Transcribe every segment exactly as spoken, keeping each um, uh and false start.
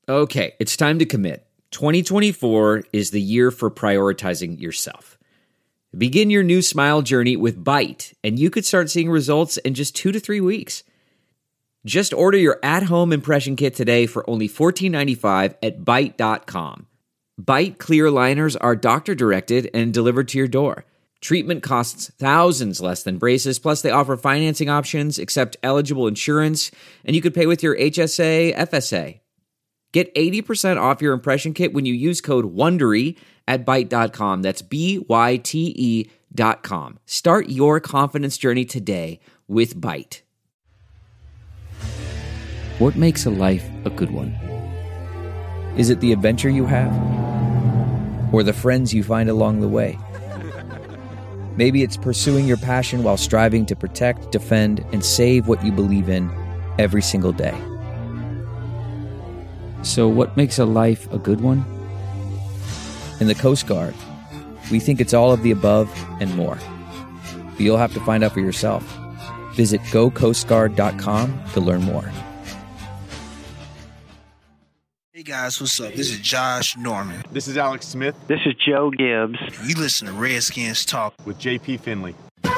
Okay, it's time to commit. twenty twenty-four is the year for prioritizing yourself. Begin your new smile journey with Byte, and you could start seeing results in just two to three weeks. Just order your at-home impression kit today for only fourteen ninety-five at byte dot com. Byte clear aligners are doctor-directed and delivered to your door. Treatment costs thousands less than braces, plus they offer financing options, accept eligible insurance, and you could pay with your H S A, F S A. Get eighty percent off your impression kit when you use code WONDERY at byte dot com. That's B Y T E dot com. Start your confidence journey today with Byte. What makes a life a good one? Is it the adventure you have? Or the friends you find along the way? Maybe it's pursuing your passion while striving to protect, defend, and save what you believe in every single day. So what makes a life a good one? In the Coast Guard, we think it's all of the above and more. But you'll have to find out for yourself. Visit go coast guard dot com to learn more. Hey guys, what's up? This is Josh Norman. This is Alex Smith. This is Joe Gibbs. You listen to Redskins Talk with J P Finley. An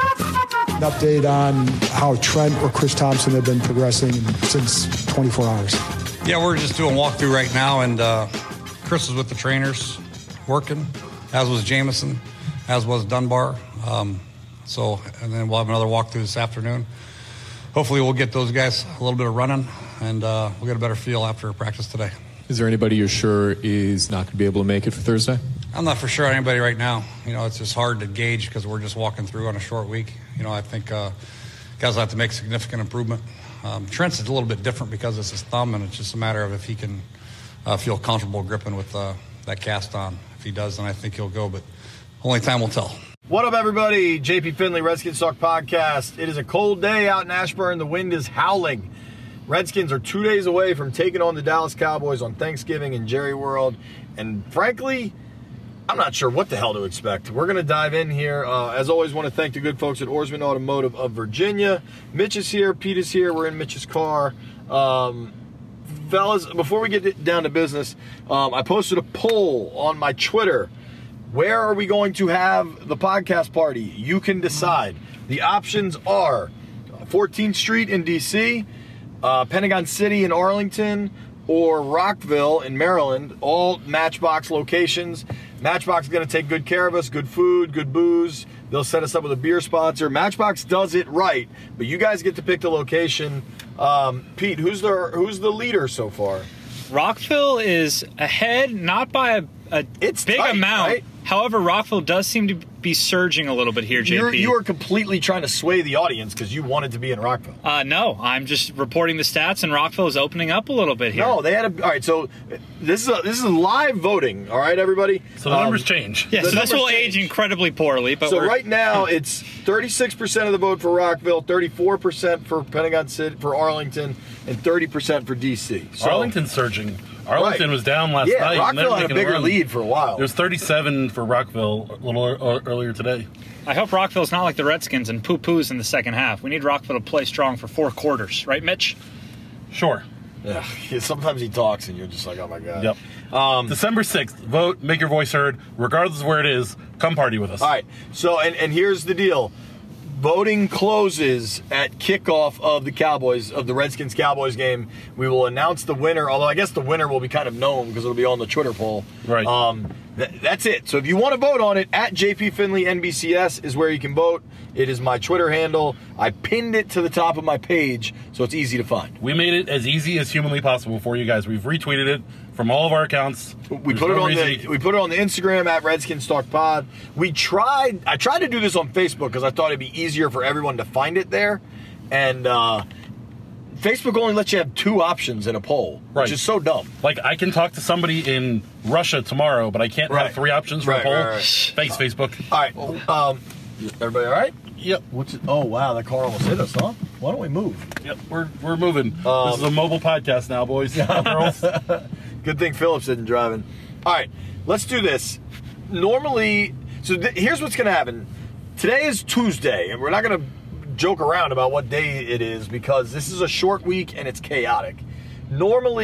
update on how Trent or Chris Thompson have been progressing since twenty-four hours. Yeah, we're just doing a walkthrough right now, and uh, Chris was with the trainers working, as was Jameson, as was Dunbar. Um, so, and then we'll have another walkthrough this afternoon. Hopefully we'll get those guys a little bit of running, and uh, we'll get a better feel after practice today. Is there anybody you're sure is not going to be able to make it for Thursday? I'm not for sure on anybody right now. You know, it's just hard to gauge because we're just walking through on a short week. You know, I think uh, guys will have to make significant improvement. Um, Trent's is a little bit different because it's his thumb, and it's just a matter of if he can uh, feel comfortable gripping with uh, that cast on. If he does, then I think he'll go, but only time will tell. What up, everybody? J P Finley, Redskins Talk Podcast. It is a cold day out in Ashburn. The wind is howling. Redskins are two days away from taking on the Dallas Cowboys on Thanksgiving in Jerry World, and frankly, I'm not sure what the hell to expect. We're going to dive in here. Uh, as always, want to thank the good folks at Oarsman Automotive of Virginia. Mitch is here. Pete is here. We're in Mitch's car. Um, fellas, before we get down to business, um, I posted a poll on my Twitter. Where are we going to have the podcast party? You can decide. The options are fourteenth Street in D C, uh, Pentagon City in Arlington, or Rockville in Maryland, all Matchbox locations. Matchbox is going to take good care of us, good food, good booze. They'll set us up with a beer sponsor. Matchbox does it right, but you guys get to pick the location. Um, Pete, who's the who's the leader so far? Rockville is ahead, not by a, a it's big tight, amount. Right? However, Rockville does seem to be surging a little bit here, J P. You're, you are completely trying to sway the audience because you wanted to be in Rockville. Uh, no, I'm just reporting the stats, and Rockville is opening up a little bit here. No, they had a... All right, so this is a, this is live voting, all right, everybody? So the um, numbers change. Yeah, so this will change. age incredibly poorly. But So we're... right now, it's thirty-six percent of the vote for Rockville, thirty-four percent for Pentagon City, for Arlington, and thirty percent for D C. So, Arlington's surging. Arlington right. was down last yeah, night. Yeah, Rockville had a bigger a lead for a while. There was thirty-seven for Rockville a little earlier today. I hope Rockville's not like the Redskins and poo-poos in the second half. We need Rockville to play strong for four quarters. Right, Mitch? Sure. Yeah, sometimes he talks and you're just like, oh, my God. Yep. Um, December sixth, vote, make your voice heard. Regardless of where it is, come party with us. All right. So, and, and here's the deal. Voting closes at kickoff of the Cowboys, of the Redskins-Cowboys game. We will announce the winner, although I guess the winner will be kind of known because it'll be on the Twitter poll. Right. Um, th- that's it. So if you want to vote on it, at J P Finley N B C S is where you can vote. It is my Twitter handle. I pinned it to the top of my page, so it's easy to find. We made it as easy as humanly possible for you guys. We've retweeted it from all of our accounts. We put no it on the we put it on the Instagram at Redskins Talk Pod. We tried. I tried to do this on Facebook because I thought it'd be easier for everyone to find it there, and uh, Facebook only lets you have two options in a poll, right. which is so dumb. Like I can talk to somebody in Russia tomorrow, but I can't right. have three options for right, a poll. Right, right. Thanks, Facebook. All right, um, everybody, all right? Yep. What's it? Oh wow, that car almost hit us, huh? Why don't we move? Yep, we're we're moving. Um, this is a mobile podcast now, boys and girls. Good thing Phillips isn't driving. All right, let's do this. Normally, so th- here's what's going to happen. Today is Tuesday, and we're not going to joke around about what day it is because this is a short week and it's chaotic. Normally,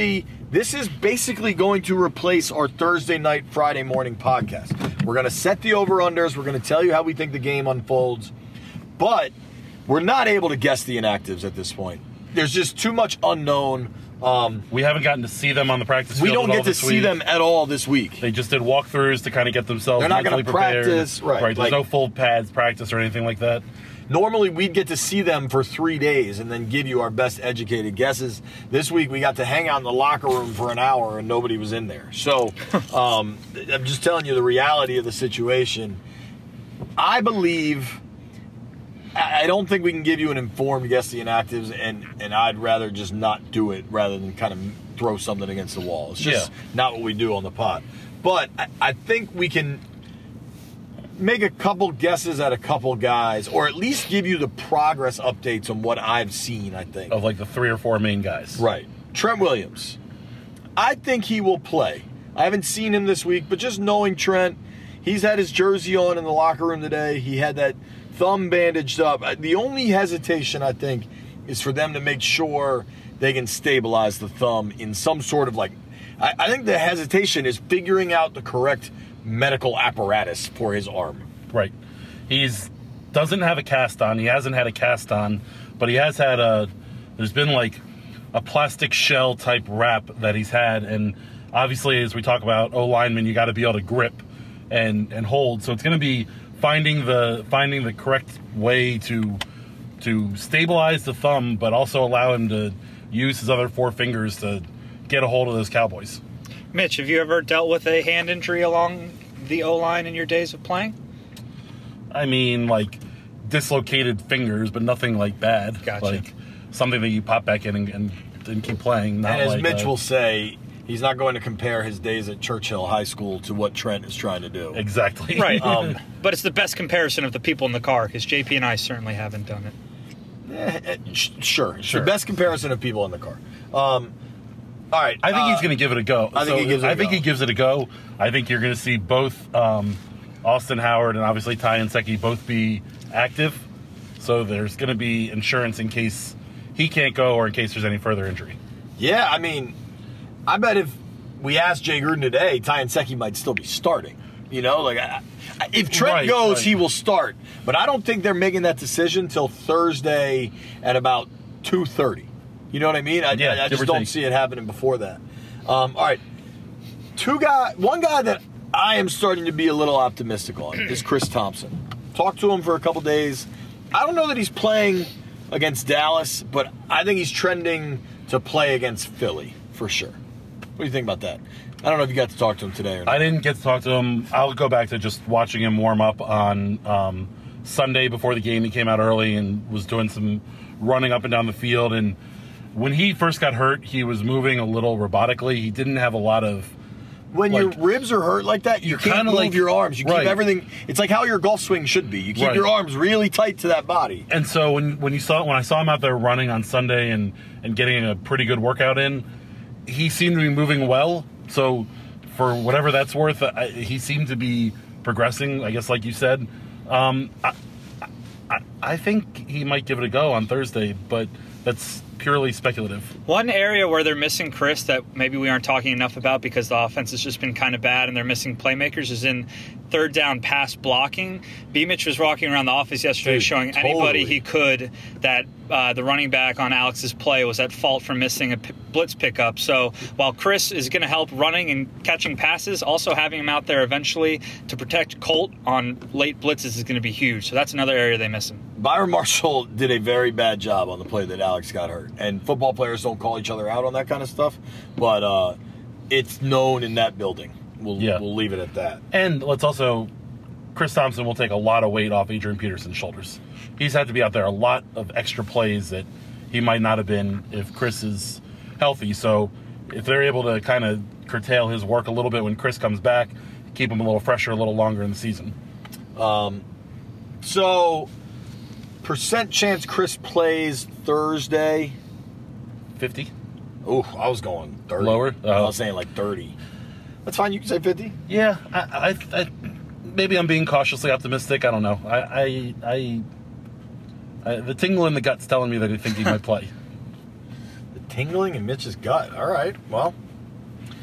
This is basically going to replace our Thursday night, Friday morning podcast. We're going to set the over-unders. We're going to tell you how we think the game unfolds. But we're not able to guess the inactives at this point. There's just too much unknown. Um, we haven't gotten to see them on the practice field. We don't at get all to this see week. them at all this week. They just did walkthroughs to kind of get themselves They're not mentally gonna prepared. practice, right, Right. There's like- no full pads practice or anything like that. Normally, we'd get to see them for three days and then give you our best educated guesses. This week, we got to hang out in the locker room for an hour and nobody was in there. So, um, I'm just telling you the reality of the situation. I believe, I don't think we can give you an informed guess the inactives, and, and I'd rather just not do it rather than kind of throw something against the wall. It's just Yeah. not what we do on the pod. But I, I think we can make a couple guesses at a couple guys, or at least give you the progress updates on what I've seen, I think. Of like the three or four main guys. Right. Trent Williams. I think he will play. I haven't seen him this week, but just knowing Trent, he's had his jersey on in the locker room today. He had that thumb bandaged up. The only hesitation, I think, is for them to make sure they can stabilize the thumb in some sort of like, I, I think the hesitation is figuring out the correct medical apparatus for his arm. Right. He's doesn't have a cast on. He hasn't had a cast on, but he has had a, there's been like a plastic shell type wrap that he's had. And obviously, as we talk about O linemen, you got to be able to grip and, and hold. So it's going to be finding the, finding the correct way to, to stabilize the thumb, but also allow him to use his other four fingers to get a hold of those Cowboys. Mitch, have you ever dealt with a hand injury along the O-line in your days of playing? I mean, like, dislocated fingers, but nothing, like, bad. Gotcha. Like, something that you pop back in and, and, and keep playing. Not And as like Mitch a, will say, he's not going to compare his days at Churchill High School to what Trent is trying to do. Exactly. Right. Um, but it's the best comparison of the people in the car, because J P and I certainly haven't done it. Eh, eh, sh- sure. It's Sure. the best comparison of people in the car. Um, all right. I think uh, he's going to give it a go. I think So he gives it a I think go. he gives it a go. I think you're going to see both um, Austin Howard and obviously Ty Nsekhe both be active. So there's going to be insurance in case he can't go or in case there's any further injury. Yeah, I mean, I bet if we asked Jay Gruden today, Ty Nsekhe might still be starting. You know, like I, I, if Trent Right, goes, right. he will start. But I don't think they're making that decision till Thursday at about two thirty. You know what I mean? I, Yeah, I, I give just or don't take. see it happening before that. Um, all right, two guy, one guy that I am starting to be a little optimistic on is Chris Thompson. Talked to him for a couple days. I don't know that he's playing against Dallas, but I think he's trending to play against Philly for sure. What do you think about that? I don't know if you got to talk to him today or not. I didn't get to talk to him. I'll go back to just watching him warm up on um, Sunday before the game. He came out early and was doing some running up and down the field. And when he first got hurt, he was moving a little robotically. He didn't have a lot of... When like- your ribs are hurt like that, you You're can't kinda move like- your arms. You keep right. everything. It's like how your golf swing should be. You keep Right. your arms really tight to that body. And so when when you saw when I saw him out there running on Sunday and, and getting a pretty good workout in, he seemed to be moving well. So for whatever that's worth, I, he seemed to be progressing, I guess, like you said. Um, I, I, I think he might give it a go on Thursday, but that's purely speculative. One area where they're missing Chris that maybe we aren't talking enough about because the offense has just been kind of bad and they're missing playmakers is in third down pass blocking. B. Mitch was walking around the office yesterday Dude, showing totally. anybody he could that uh, the running back on Alex's play was at fault for missing a p- blitz pickup. So while Chris is going to help running and catching passes, also having him out there eventually to protect Colt on late blitzes is going to be huge. So that's another area they miss him. Byron Marshall did a very bad job on the play that Alex got hurt. And football players don't call each other out on that kind of stuff. But uh, it's known in that building. We'll, Yeah. we'll leave it at that. And let's also, Chris Thompson will take a lot of weight off Adrian Peterson's shoulders. He's had to be out there a lot of extra plays that he might not have been if Chris is healthy. So if they're able to kind of curtail his work a little bit when Chris comes back, keep him a little fresher a little longer in the season. So, percent chance Chris plays Thursday. fifty? Ooh, I was going thirty. Lower? I Oh. was saying like thirty. That's fine. You can say fifty. Yeah, I, I, I, maybe I'm being cautiously optimistic. I don't know. I, I, I, I the tingle in the gut's telling me that I think he might play. The tingling in Mitch's gut. All right. Well,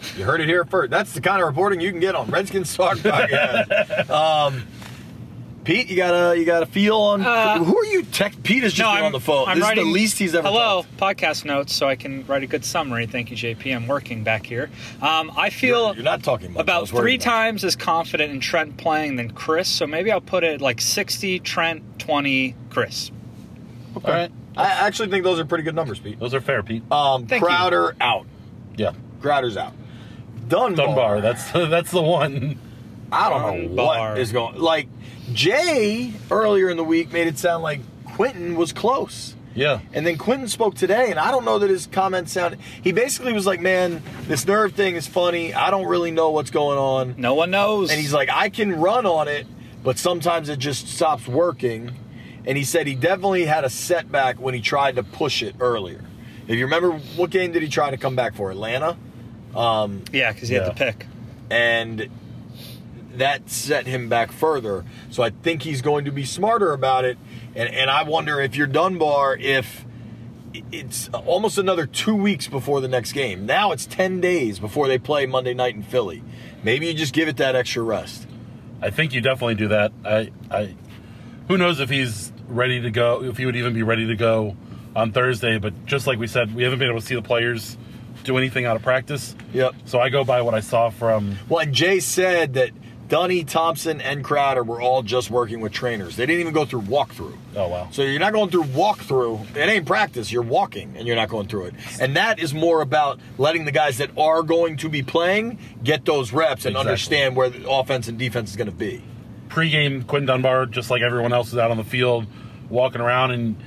You heard it here first. That's the kind of reporting you can get on Redskins Talk Podcast. um, Pete, you got a you got a feel on Uh, who are you? Tech Pete is just No, been I'm on the phone. I'm this writing, is the least he's ever. Hello, talked. podcast notes, so I can write a good summary. Thank you, J P. I'm working back here. Um, I feel You're, you're not talking much. I about was worried three about times as confident in Trent playing than Chris, so maybe I'll put it like sixty Trent, twenty Chris. All right. I actually think those are pretty good numbers, Pete. Those are fair, Pete. Um, Thank Crowder out. Yeah. Crowder's out. Dunbar. Dunbar. That's that's the one. I don't know Dunbar. what is going. Like Jay earlier in the week made it sound like Quentin was close. Yeah. And then Quentin spoke today, and I don't know that his comments sounded. He basically was like, "Man, this nerve thing is funny. I don't really know what's going on." No one knows. And he's like, "I can run on it, but sometimes it just stops working." And he said he definitely had a setback when he tried to push it earlier. If you remember, what game did he try to come back for? Atlanta? Um, yeah, because he Yeah. had the pick. and that set him back further. So I think he's going to be smarter about it. And, and I wonder if you're Dunbar, if it's almost another two weeks before the next game. Now it's ten days before they play Monday night in Philly. Maybe you just give it that extra rest. I think you definitely do that. I, I, who knows if he's ready to go, if he would even be ready to go on Thursday. But just like we said, we haven't been able to see the players do anything out of practice. Yep. So I go by what I saw from. Well, and Jay said that Dunny, Thompson, and Crowder were all just working with trainers. They didn't even go through walkthrough. Oh, wow. So you're not going through walkthrough. It ain't practice. You're walking, and you're not going through it. And that is more about letting the guys that are going to be playing get those reps and Exactly. understand where the offense and defense is going to be. Pre-game, Quentin Dunbar, just like everyone else, is out on the field walking around. And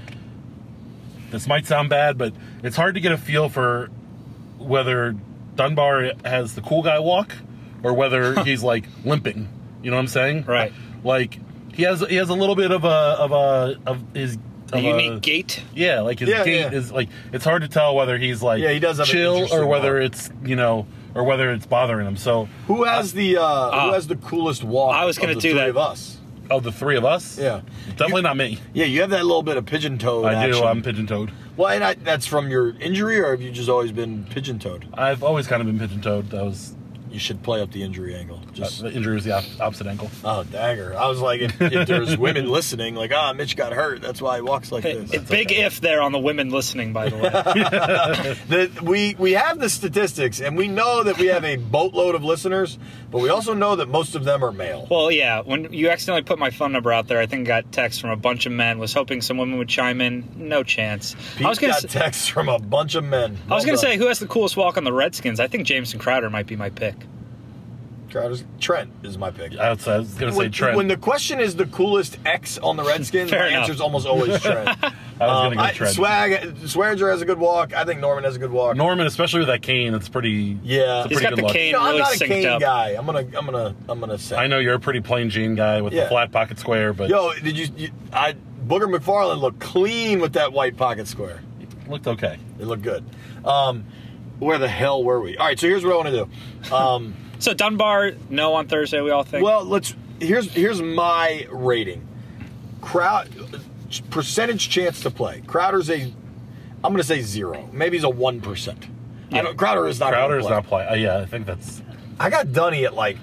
this might sound bad, but it's hard to get a feel for whether Dunbar has the cool guy walk or whether he's like limping. You know what I'm saying? Right. Like he has he has a little bit of a of a of his A of unique a, gait. Yeah, like his Yeah, gait yeah. is like it's hard to tell whether he's like Yeah, he does have an chill interesting or whether walk. it's you know or whether it's bothering him. So Who has the uh, Uh, Who has the coolest walk? I was gonna of the do three that. of us. of the three of us, Yeah. definitely not me. Yeah, you have that little bit of pigeon toed. I action. do. I'm pigeon-toed. Well, and I, that's from your injury, or have you just always been pigeon toed? I've always kind of been pigeon-toed. That was You should play up the injury angle. Just uh, the injury was the op- opposite ankle. oh, dagger! I was like, if, if there's women listening, like, ah, Mitch got hurt. That's why he walks like this. It, big if there on the women listening, by the way. The, we we have the statistics, and we know that we have a boatload of listeners, but we also know that most of them are male. Well, yeah, when you accidentally put my phone number out there, I think I got text from a bunch of men. Was hoping some women would chime in. No chance. Pete I was gonna got s- texts from a bunch of men. I was Well going to say, done. who has the coolest walk on the Redskins? I think Jameson Crowder might be my pick. Crowder's, Trent is my pick. I was, I was going to say When, Trent. when the question is the coolest X on the Redskins, Fair my enough. answer is almost always Trent. I was going to go I- Trent. Swag, Swearinger has a good walk. I think Norman has a good walk. Norman, especially with that cane, it's pretty. Yeah. it's a He's pretty got good the look. cane No, I'm really not a synced cane up. guy. I'm gonna, I'm gonna, I'm gonna say. I know you're a pretty plain Jane guy with Yeah. the flat pocket square, but Yo, did you? you I Booger McFarland looked clean with that white pocket square. it looked okay. It looked good. Um, where the hell were we? All right, so here's what I want to do. Um, So Dunbar, no on Thursday, we all think. well, let's. Here's here's my rating. Crowd percentage chance to play. Crowder's a. I'm gonna say zero. Maybe he's a one percent. I don't. Crowder is not. gonna Crowder's play. not playing. Uh, yeah, I think that's. I got Dunny at like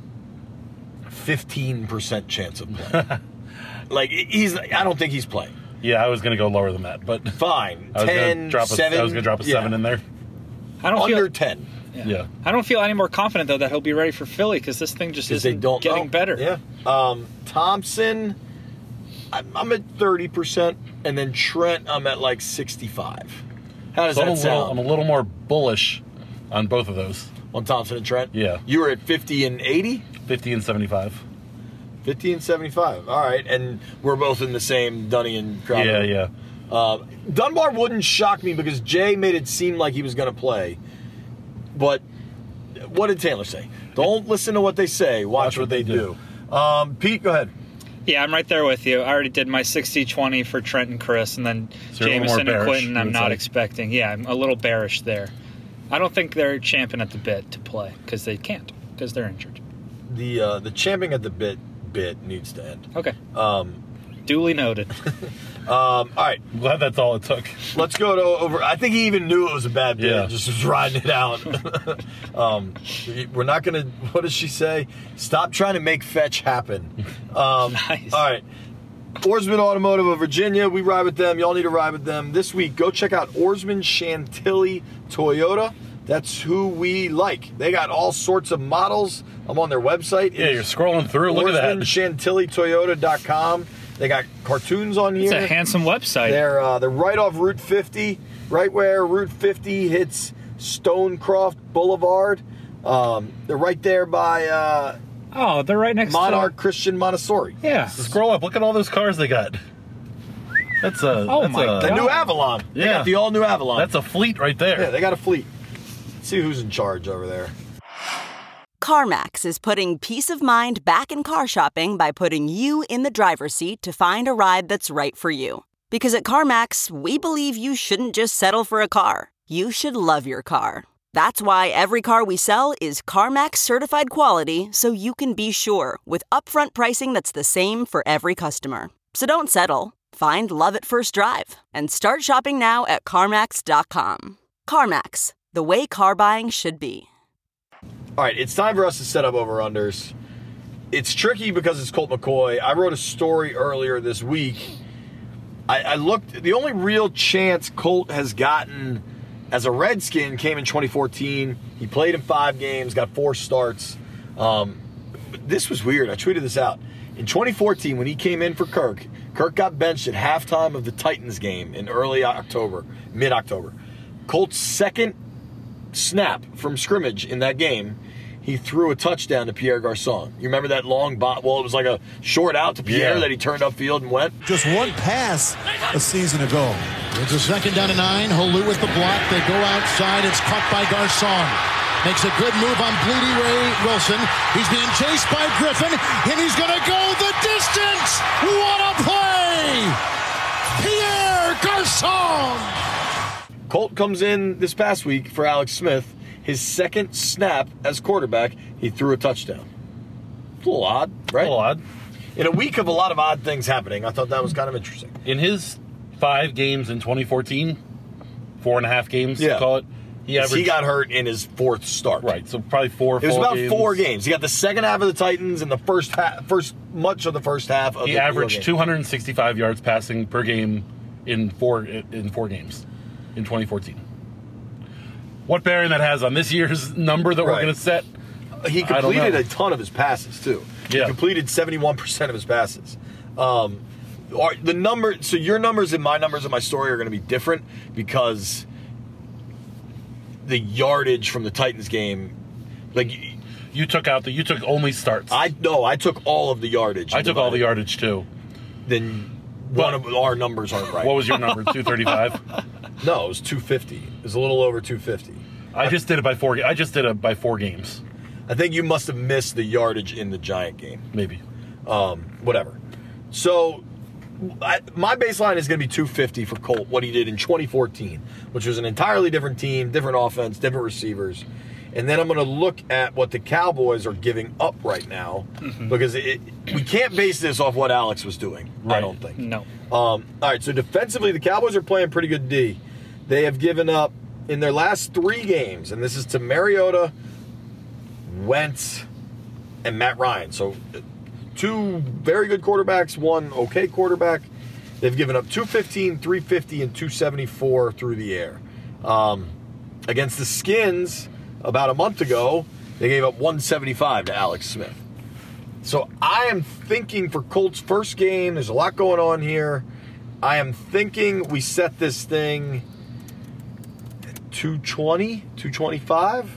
fifteen percent chance of play. Like he's. I don't think he's playing. Yeah, I was going to go lower than that, but Fine. I was going ten, to drop a, seven. I was going to drop a yeah. seven in there. I don't Under feel. ten. Yeah. I don't feel any more confident though that he'll be ready for Philly because this thing just Because they isn't don't getting know. better. Yeah. Um, Thompson, I'm, I'm at thirty percent, and then Trent, I'm at like sixty-five. How does So I'm a, that little, I'm sound? a little more bullish on both of those. On Thompson and Trent? Yeah. You were at fifty and eighty? fifty and seventy-five. fifty and seventy-five. All right. And we're both in the same Dunny and Yeah, Crowder. yeah. Uh, Dunbar wouldn't shock me because Jay made it seem like he was going to play. But what did Taylor say? Don't listen to what they say. Watch, what, they, do. Um, Pete, go ahead. Yeah, I'm right there with you. I already did my sixty twenty for Trent and Chris, and then So you're a little more Jameson and bearish, Quentin you I'm would not say. expecting. Yeah, I'm a little bearish there. I don't think they're champing at the bit to play because they can't because they're injured. The uh, the champing at the bit bit needs to end. Okay. Um, Duly noted. Um, all right. I'm glad that's all it took. Let's go to over. I think he even knew it was a bad bid. Yeah. Just was riding it out. um, we're not going to, what does she say? Stop trying to make fetch happen. Um, Nice. All right. Oarsman Automotive of Virginia. We ride with them. Y'all need to ride with them. This week, go check out Oarsman Chantilly Toyota. That's who we like. They got all sorts of models. I'm on their website. Yeah, you're scrolling through. Look at that. Oarsman Chantilly Toyota dot com. They got cartoons on here. It's a handsome website. They're uh, they're right off Route fifty, right where Route fifty hits Stonecroft Boulevard. Um, they're right there by uh, oh, they're right next Monarch to Christian Montessori. Yeah. Scroll up. Look at all those cars they got. That's a. Oh that's my a, The God. new Avalon. They Yeah. got the all new Avalon. That's a fleet right there. yeah, they got a fleet. Let's see who's in charge over there. CarMax is putting peace of mind back in car shopping by putting you in the driver's seat to find a ride that's right for you. Because at CarMax, we believe you shouldn't just settle for a car. You should love your car. That's why every car we sell is CarMax certified quality, so you can be sure with upfront pricing that's the same for every customer. So don't settle. Find love at first drive and start shopping now at CarMax dot com. CarMax, the way car buying should be. All right, it's time for us to set up over-unders. It's tricky because it's Colt McCoy. I wrote a story earlier this week. I, I looked, the only real chance Colt has gotten as a Redskin came in twenty fourteen. He played in five games, got four starts. Um, this was weird. I tweeted this out. In twenty fourteen, when he came in for Kirk, Kirk got benched at halftime of the Titans game in early October, mid-October. Colt's second snap from scrimmage in that game, he threw a touchdown to Pierre Garçon. You remember that long bot? Well, it was like a short out to Pierre Yeah. that he turned upfield and went. Just one pass a season ago. It's a second down and nine. Holu with the block. They go outside. It's caught by Garçon. Makes a good move on Bleedy Ray Wilson. He's being chased by Griffin, and he's going to go the distance. What a play! Pierre Garçon! Colt comes in this past week for Alex Smith. His second snap as quarterback, he threw a touchdown. It's a little odd, right? A little odd. In a week of a lot of odd things happening, I thought that was kind of interesting. In his five games in twenty fourteen, four and a half games, Yeah. call it, he averaged. He got hurt in his fourth start. Right, so probably four. It was full about games. four games. He got the second half of the Titans and the first half, first much of the first half of He the averaged game. two hundred sixty-five yards passing per game in four in four games in twenty fourteen. What bearing that has on this year's number that we're Right. going to set? He I don't completed know. a ton of his passes too. Yeah. He completed seventy-one percent of his passes. Um, are- the number, so your numbers and my numbers in my story are going to be different because the yardage from the Titans game, like You took out the. You took only starts. I no, I took all of the yardage. I took all the yardage too. Then one of our numbers aren't right. What was your number? two thirty-five. No, it was two fifty. It was a little over two fifty. I just did it by four. I just did it by four games. I think you must have missed the yardage in the Giant game. Maybe. Um, whatever. So I, my baseline is going to be two fifty for Colt, what he did in twenty fourteen, which was an entirely different team, different offense, different receivers. And then I'm going to look at what the Cowboys are giving up right now mm-hmm. because it, we can't base this off what Alex was doing, right. I don't think. No. Um, all right, so defensively, the Cowboys are playing pretty good D. They have given up in their last three games, and this is to Mariota, Wentz, and Matt Ryan. So two very good quarterbacks, one okay quarterback. They've given up two fifteen, three fifty, and two seventy-four through the air. Um, against the Skins, about a month ago, they gave up one seventy-five to Alex Smith. So I am thinking for Colts' first game, there's a lot going on here. I am thinking we set this thing at two twenty, two twenty-five.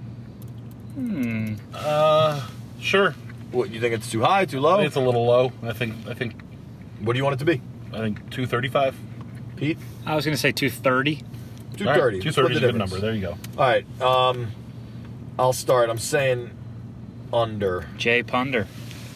Hmm. Uh, sure. What, you think it's too high, too I low? think it's a little low. I think. I think. What do you want it to be? I think two thirty-five. Pete? I was going to say two thirty. two thirty. Two thirty is a good number. There you go. All right. Um, I'll start. I'm saying under. Jay Punder.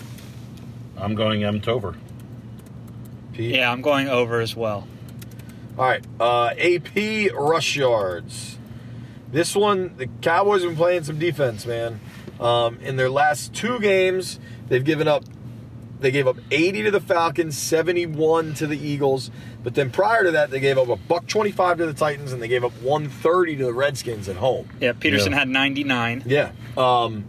I'm going M Tover. Pete? Yeah, I'm going over as well. All right. Uh, A P rush yards. This one, the Cowboys have been playing some defense, man. Um, in their last two games, they've given up They gave up eighty to the Falcons, seventy-one to the Eagles. But then prior to that, they gave up a buck twenty-five to the Titans, and they gave up one thirty to the Redskins at home. Yeah, Peterson yeah. had ninety-nine. Yeah. Um,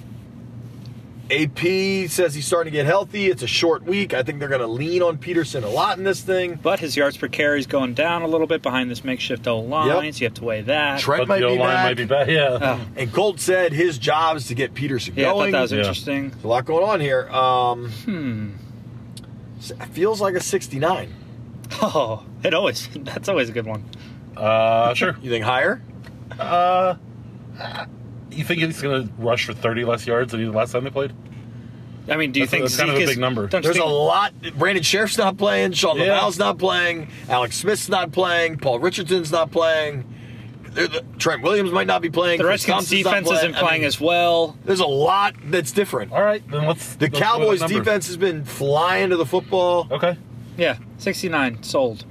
A P says he's starting to get healthy. It's a short week. I think they're going to lean on Peterson a lot in this thing. But his yards per carry is going down a little bit behind this makeshift O-line, yep. so you have to weigh that. Trent but might, the be O-line back. might be back. Yeah. Oh. And Colt said his job is to get Peterson yeah, going. I thought that was yeah. interesting. There's a lot going on here. Um, hmm. It feels like a sixty-nine. Oh, it always. That's always a good one. Uh, sure. You think higher? Uh, you think he's going to rush for thirty less yards than he did last time they played? I mean, do you that's think that's Zeke kind of a is, big number? There's think, a lot. Brandon Sheriff's not playing. Sean Yeah. LaValle's not playing. Alex Smith's not playing. Paul Richardson's not playing. The, Trent Williams might not be playing. The Chris Redskins Thompson's not defense isn't I playing mean, as well. There's a lot that's different. All right, then let's. The let's Cowboys' go with that number. defense has been flying to the football. Okay. Yeah, sixty-nine sold.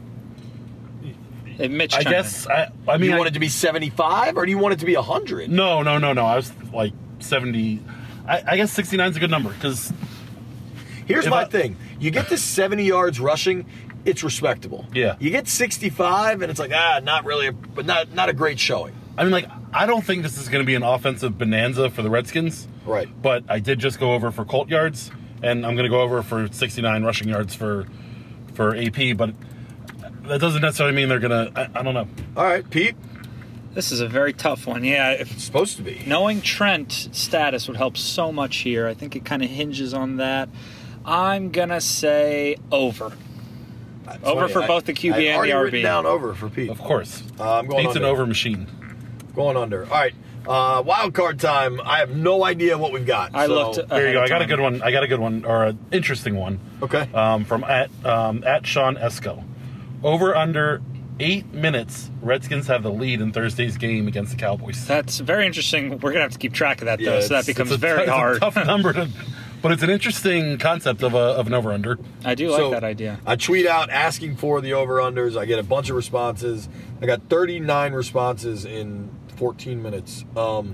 And Mitch I China. guess. I, I mean, you I, want it to be seventy-five, or do you want it to be one hundred? No, no, no, no. I was like seventy. I, I guess sixty-nine is a good number because. Here's my I, thing. You get to seventy yards rushing, it's respectable. Yeah. You get sixty-five, and it's like, ah, not really, a, but not not a great showing. I mean, like, I don't think this is going to be an offensive bonanza for the Redskins. Right. But I did just go over for Colt yards, and I'm going to go over for sixty-nine rushing yards for for A P, but that doesn't necessarily mean they're going to, I don't know. All right, Pete. This is a very tough one. Yeah, if it's supposed to be. Knowing Trent's status would help so much here. I think it kind of hinges on that. I'm going to say over. That's over funny. for I, both the Q B I've and the R B. written down over for Pete. Of course. Uh, I'm going Pete's under. an over machine. Going under. All right. Uh, wild card time. I have no idea what we've got. I so. looked. There you go. I got a time. good one. I got a good one, or an interesting one. Okay. Um, from at um, at Sean Esco. Over under eight minutes. Redskins have the lead in Thursday's game against the Cowboys. That's very interesting. We're gonna have to keep track of that though, Yeah, so that becomes it's a, very it's hard. A tough number to, but it's an interesting concept of a of an over under. I do like So, that idea. I tweet out asking for the over-unders. I get a bunch of responses. I got thirty-nine responses in fourteen minutes. Um,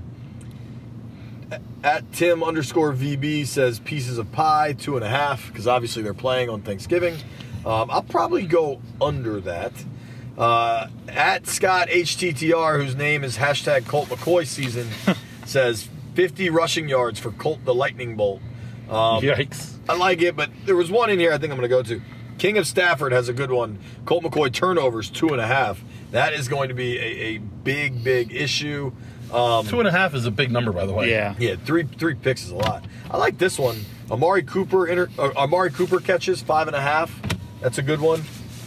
at Tim underscore V B says pieces of pie, two and a half, because obviously they're playing on Thanksgiving. Um, I'll probably go under that. Uh, at Scott H T T R, whose name is hashtag Colt McCoy season, says fifty rushing yards for Colt the Lightning Bolt. Um, Yikes. I like it, but there was one in here I think I'm going to go to. King of Stafford has a good one. Colt McCoy turnovers, two and a half. That is going to be a, a big, big issue. Um, Two and a half is a big number, by the way. Yeah. yeah, three three picks is a lot. I like this one. Amari Cooper inter, uh, Amari Cooper catches, five and a half. That's a good one.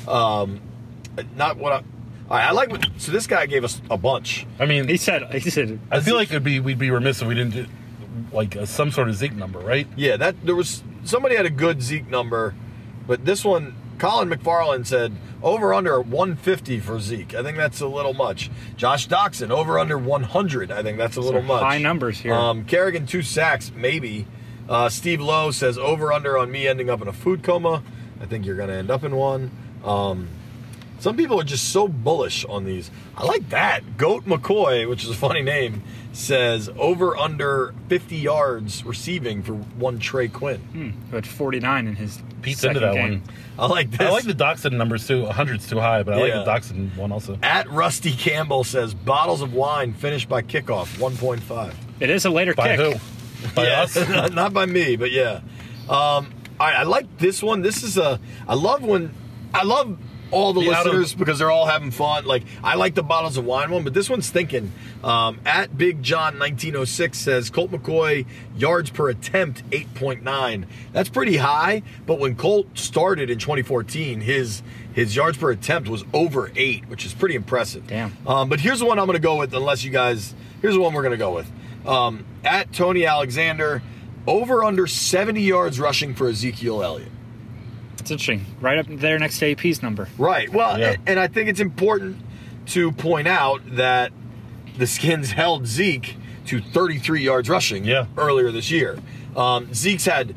Um, not what I... All right, I like what... So this guy gave us a bunch. I mean, He said. He said. I feel like it'd be we'd be remiss if we didn't do like a, some sort of Zeke number, right? Yeah, that there was somebody had a good Zeke number, but this one, Colin McFarland said over under one fifty for Zeke. I think that's a little much. Josh Doxson over under one hundred. I think that's a little much. High numbers here. Um, Kerrigan two sacks maybe. Uh, Steve Lowe says over under on me ending up in a food coma. I think you're going to end up in one. Um, some people are just so bullish on these. I like that. Goat McCoy, which is a funny name, says over under fifty yards receiving for one Trey Quinn. Hmm, who had forty-nine in his Pete's second into that game. one. I like this. I like the Doxson numbers too. one hundred's too high, but I Yeah. like the Doxson one also. At Rusty Campbell says bottles of wine finished by kickoff, one point five. It is a later By kick. who? By yeah, us? not, not by me, but yeah. Um, all right, I like this one. This is a. I love when. I love all the The out of- listeners because they're all having fun. Like I like the bottles of wine one, but this one's thinking. Um, at Big John nineteen oh six says Colt McCoy yards per attempt eight point nine. That's pretty high, but when Colt started in twenty fourteen, his his yards per attempt was over eight, which is pretty impressive. Damn. Um, but here's the one I'm going to go with. Unless you guys, here's the one we're going to go with. Um, at Tony Alexander, over under seventy yards rushing for Ezekiel Elliott. It's interesting. Right up there next to A P's number. Right. Well, Yeah. and, and I think it's important to point out that the Skins held Zeke to thirty-three yards rushing Yeah. earlier this year. Um, Zeke's had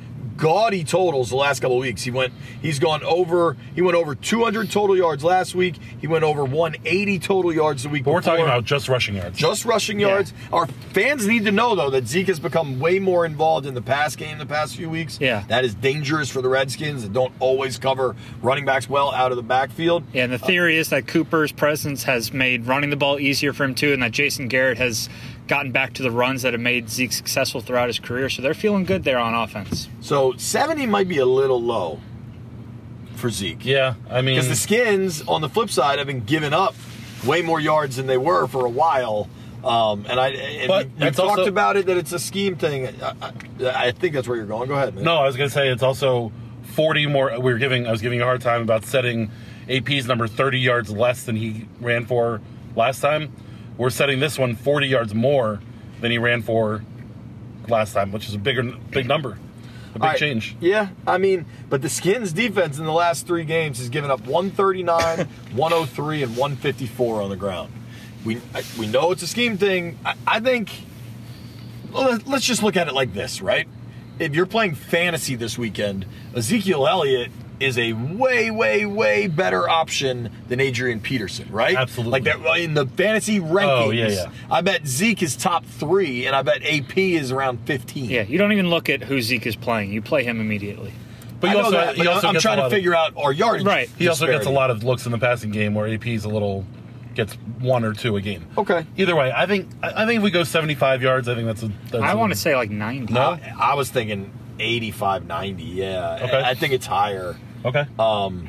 gaudy totals the last couple of weeks. He went, he's gone over, he went over two hundred total yards last week. He went over one eighty total yards the week but before. We're talking about just rushing yards. Just rushing yards. Yeah. Our fans need to know, though, that Zeke has become way more involved in the pass game the past few weeks. Yeah. That is dangerous for the Redskins that don't always cover running backs well out of the backfield. Yeah, and the theory uh, is that Cooper's presence has made running the ball easier for him, too, and that Jason Garrett has gotten back to the runs that have made Zeke successful throughout his career. So they're feeling good there on offense. So seventy might be a little low for Zeke. Yeah, I mean... Because the Skins, on the flip side, have been giving up way more yards than they were for a while. Um, and I and but we, we talked also, about it, that it's a scheme thing. I, I, I think that's where you're going. Go ahead, man. No, I was going to say it's also forty more. We were giving. I was giving you a hard time about setting A P's number thirty yards less than he ran for last time. We're setting this one forty yards more than he ran for last time, which is a bigger, big number, a big right. change. Yeah, I mean, but the Skins' defense in the last three games has given up one thirty-nine, one oh three, and one fifty-four on the ground. We we know it's a scheme thing. I, I think, well, let's just look at it like this, right? If you're playing fantasy this weekend, Ezekiel Elliott is a way, way, way better option than Adrian Peterson, right? Absolutely. Like that, in the fantasy rankings, oh, yeah, yeah. I bet Zeke is top three, and I bet A P is around fifteen. Yeah, you don't even look at who Zeke is playing. You play him immediately. But you I know also, that, he but also I'm trying to figure of, out our yardage. Right. He also disparity. gets a lot of looks in the passing game where A P's a little gets one or two a game. Okay. Either way, I think I think if we go seventy-five yards, I think that's a. That's I a, want to say like ninety. No, I, I was thinking eighty-five, ninety. Yeah. Okay. I, I think it's higher. Okay. Um.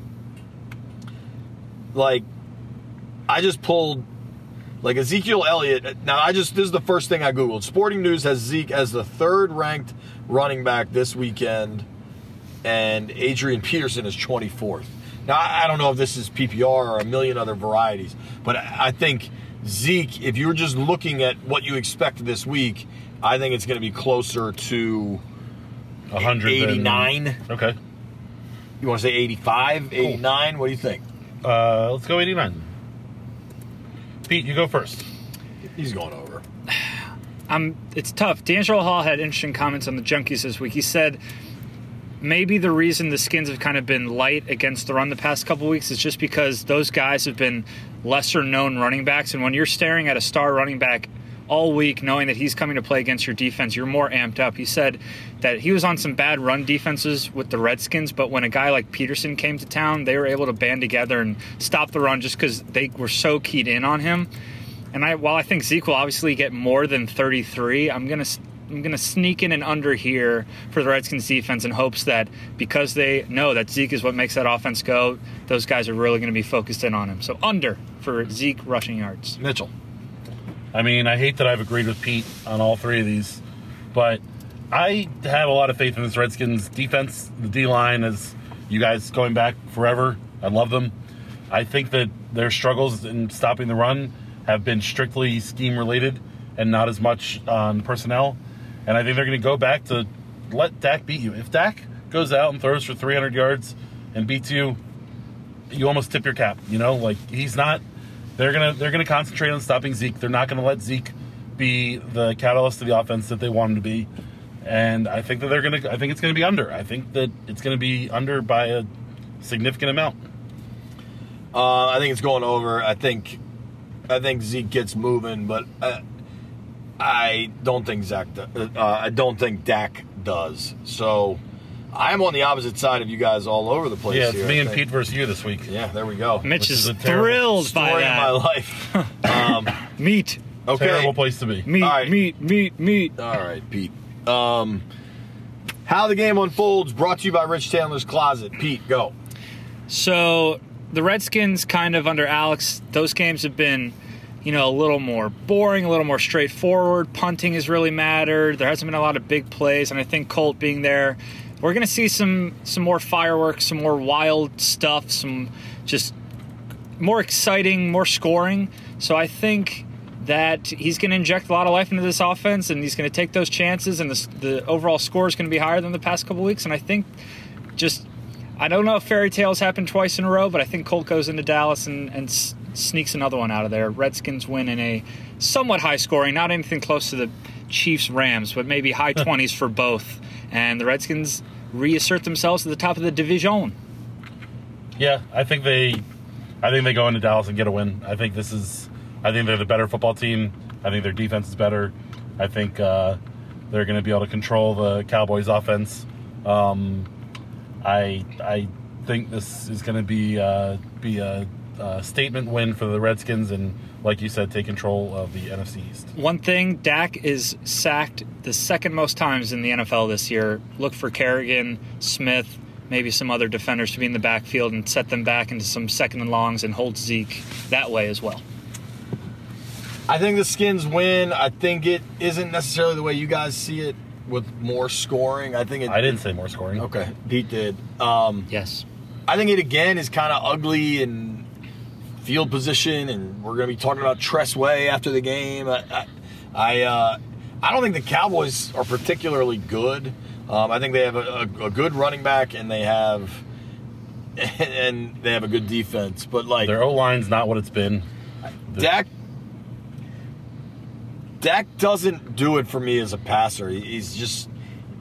Like, I just pulled, like, Ezekiel Elliott. Now, I just, this is the first thing I Googled. Sporting News has Zeke as the third ranked running back this weekend, and Adrian Peterson is twenty-fourth. Now, I, I don't know if this is P P R or a million other varieties, but I, I think Zeke, if you're just looking at what you expect this week, I think it's going to be closer to one hundred eighty-nine. And, okay. You want to say eighty-five, cool. eighty-nine? What do you think? Uh, let's go eighty-nine. Pete, you go first. He's going over. Um, it's tough. D'Angelo Hall had interesting comments on the Junkies this week. He said maybe the reason the Skins have kind of been light against the run the past couple weeks is just because those guys have been lesser-known running backs, and when you're staring at a star running back all week knowing that he's coming to play against your defense, you're more amped up. He said that he was on some bad run defenses with the Redskins, but when a guy like Peterson came to town, they were able to band together and stop the run just because they were so keyed in on him. And I, while I think Zeke will obviously get more than thirty-three, I'm gonna I'm gonna sneak in an under here for the Redskins defense in hopes that because they know that Zeke is what makes that offense go, those guys are really going to be focused in on him. So under for Zeke rushing yards. Mitchell. I mean, I hate that I've agreed with Pete on all three of these, but I have a lot of faith in this Redskins defense. The D-line is, you guys going back forever. I love them. I think that their struggles in stopping the run have been strictly scheme-related and not as much on personnel. And I think they're going to go back to let Dak beat you. If Dak goes out and throws for three hundred yards and beats you, you almost tip your cap. You know, like, he's not... They're gonna they're gonna concentrate on stopping Zeke. They're not gonna let Zeke be the catalyst of the offense that they want him to be. And I think that they're gonna I think it's gonna be under. I think that it's gonna be under by a significant amount. Uh, I think it's going over. I think I think Zeke gets moving, but uh, I don't think Zach. Do, uh, I don't think Dak does. So I'm on the opposite side of you guys all over the place. Yeah, it's here, me I and think. Pete versus you this week. Yeah, there we go. Mitch is, is a thrilled by Story that. of my life. Um, Meat. okay. Terrible place to be. Meat, All right. meat, meat, meat. All right, Pete. Um, how the game unfolds, brought to you by Rich Taylor's Closet. Pete, go. So the Redskins kind of under Alex, those games have been, you know, a little more boring, a little more straightforward. Punting has really mattered. There hasn't been a lot of big plays, and I think Colt being there, we're going to see some some more fireworks, some more wild stuff, some just more exciting, more scoring. So I think that he's going to inject a lot of life into this offense, and he's going to take those chances, and the, the overall score is going to be higher than the past couple weeks. And I think just, I don't know if fairy tales happen twice in a row, but I think Colt goes into Dallas and, and sneaks another one out of there. Redskins win in a somewhat high scoring, not anything close to the Chiefs-Rams, but maybe high twenties for both. And the Redskins reassert themselves at the top of the division. Yeah, I think they I think they go into Dallas and get a win. I think this is I think they're the better football team. I think their defense is better. I think uh, they're going to be able to control the Cowboys offense. Um, I I think this is going to be uh, be a, a statement win for the Redskins and, like you said, take control of the N F C East. One thing, Dak is sacked the second most times in the N F L this year. Look for Kerrigan, Smith, maybe some other defenders to be in the backfield and set them back into some second and longs and hold Zeke that way as well. I think the Skins win. I think it isn't necessarily the way you guys see it with more scoring. I think it, I didn't say more scoring. Okay, Pete did. Um, yes. I think it, again, is kind of ugly in field position, and we're going to be talking about Tress Way after the game. I I, I, uh, I don't think the Cowboys are particularly good. Um, I think they have a, a, a good running back, and they have and they have a good defense. But like their O-line's not what it's been. Dak Dak doesn't do it for me as a passer. He's just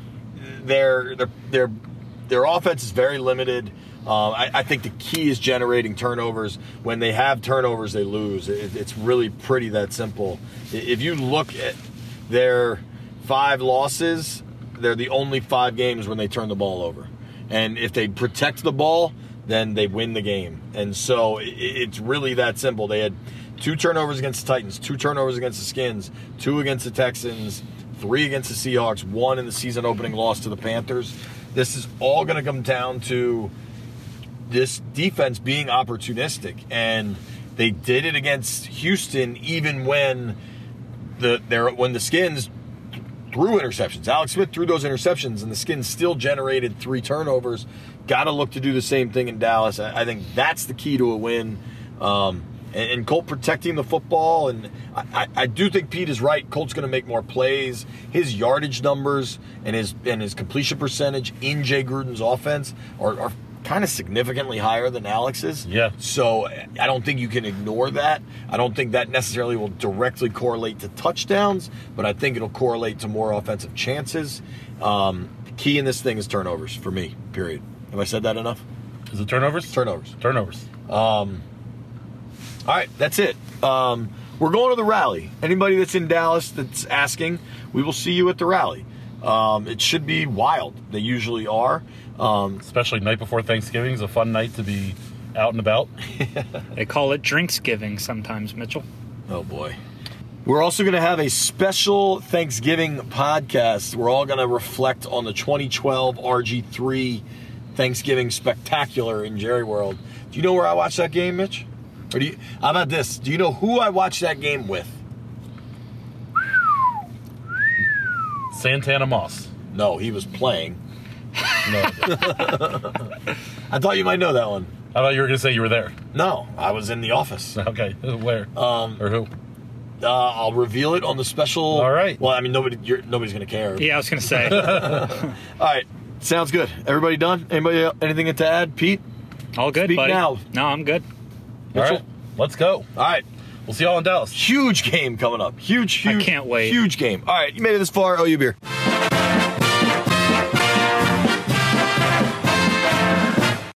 their their their their offense is very limited. Um, I, I think the key is generating turnovers. When they have turnovers, they lose. It, it's really pretty that simple. If you look at their five losses, they're the only five games when they turn the ball over. And if they protect the ball, then they win the game. And so it, it's really that simple. They had two turnovers against the Titans, two turnovers against the Skins, two against the Texans, three against the Seahawks, one in the season opening loss to the Panthers. This is all going to come down to this defense being opportunistic. And they did it against Houston even when the their when the Skins threw interceptions. Alex Smith threw those interceptions, and the Skins still generated three turnovers. Got to look to do the same thing in Dallas. I, I think that's the key to a win. Um, and, and Colt protecting the football, and I, I, I do think Pete is right. Colt's going to make more plays. His yardage numbers and his and his completion percentage in Jay Gruden's offense are, are kind of significantly higher than Alex's. Yeah. So I don't think you can ignore that. I don't think that necessarily will directly correlate to touchdowns, but I think it'll correlate to more offensive chances. Um, the key in this thing is turnovers for me, period. Have I said that enough? Is it turnovers? Turnovers. Turnovers. Um, all right, that's it. Um, we're going to the rally. Anybody that's in Dallas that's asking, we will see you at the rally. Um, it should be wild. They usually are. Um, Especially night before Thanksgiving is a fun night to be out and about. They call it Drinksgiving sometimes, Mitchell. Oh, boy. We're also going to have a special Thanksgiving podcast. We're all going to reflect on the twenty twelve R G three Thanksgiving Spectacular in Jerry World. Do you know where I watched that game, Mitch? Or do you, how about this? Do you know who I watched that game with? Santana Moss. No, he was playing. No. I thought you might know that one. I thought you were going to say you were there. No, I was in the office. Okay, where? Um, or who? Uh, I'll reveal it on the special. All right. Well, I mean, nobody, you're, nobody's going to care. Yeah, I was going to say. All right, sounds good. Everybody done? Anybody else, anything to add? Pete? All good, Speak buddy. now. No, I'm good. All right, let's go. All right. We'll see y'all in Dallas. Huge game coming up. Huge, huge. I can't wait. Huge game. All right, you made it this far. Oh, you beer.